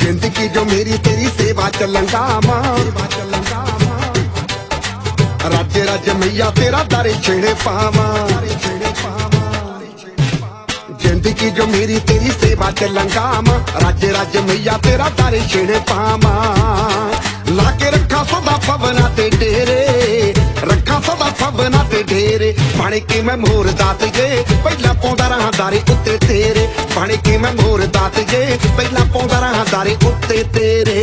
जिंदगी जो मेरी तेरी सेवा चलंगा मां, राज्य राज्य मैया तेरा दर छेड़े पावा। जिंदगी जो मेरी तेरी सेवा चलंगा मां, राज्य राज्य मैया तेरा दर छेड़े पावा। लाके रखा सदा पवना ते डेरे, रखा सदा पवना ते डेरे। बण के मैं मोर दात जे पहला पौंदा रहा दारे उत्ते तेरे। बण के मैं मोर दात जे पहला पौंदा रहा दारे उत्ते तेरे।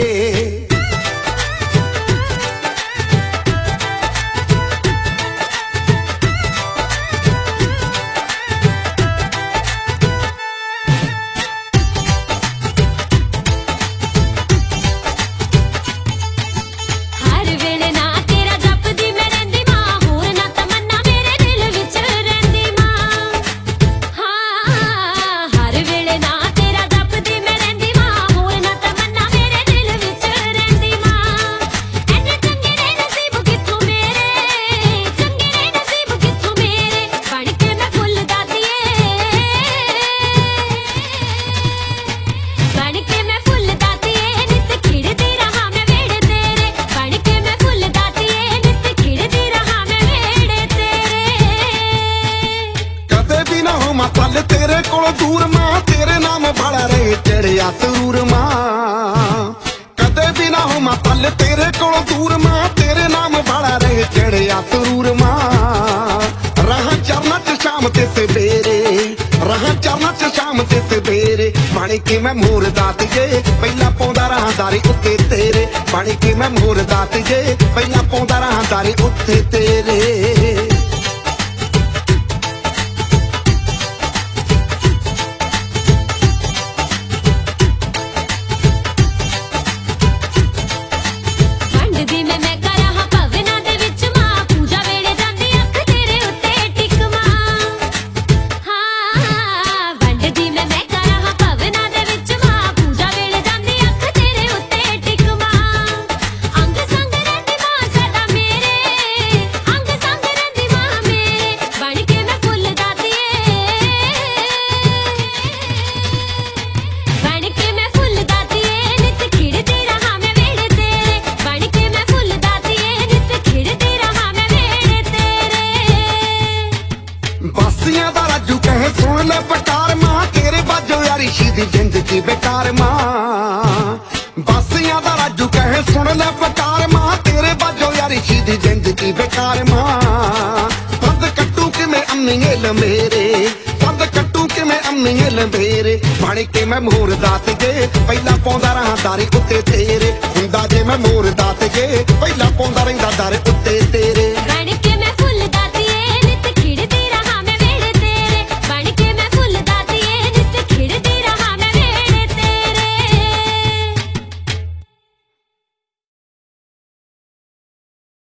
पल तेरे कोल दूर मां, तेरे नाम बड़ा रहे चढ़िया सुरूर मां। कदे भी ना हो मां पल तेरे कोल दूर मां, तेरे नाम बड़ा रहे चढ़िया सुरूर मां। रहा चरना च शाम ते सवेरे, रहा चरना च शाम ते सवेरे। बण के मैं मोर दात जे पहला पौंदा रहा दारे उत्ते तेरे। बण के मैं मोर दात जे पहला पौंदा रहा दारे उत्ते तेरे। बासियां दा राजू कहे सुन ले पटार मां, तेरे बाजो यारी शीदी जिंदगी बेकार मां। बासियां दा राजू कहे सुन ले पटार मां, तेरे बाजो यारी शीदी जिंदगी बेकार मां। बंद कट्टू कि मैं अम्मील मेरे, बंद कट्टू कि मैं अम्मील मेरे। बण के मैं मोर दात जे पहला पौंदा रहा दारे उत्ते तेरे। हुंदा जे मैं मोर दात जे पहला पौंदा रहिंदा दारे